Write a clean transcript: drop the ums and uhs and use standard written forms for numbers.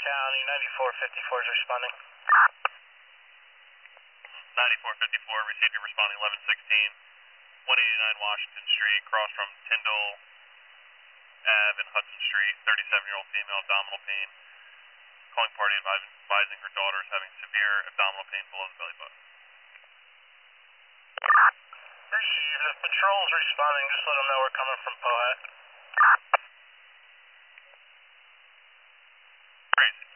County, 9454 is responding. 9454, received your responding 1116, 189 Washington Street, cross from Tyndall Ave and Hudson Street, 37-year-old female, abdominal pain. Calling party advising her daughter is having severe abdominal pain below the belly button. Received. If patrol's responding, just let them know we're coming from Pohat. Crazy.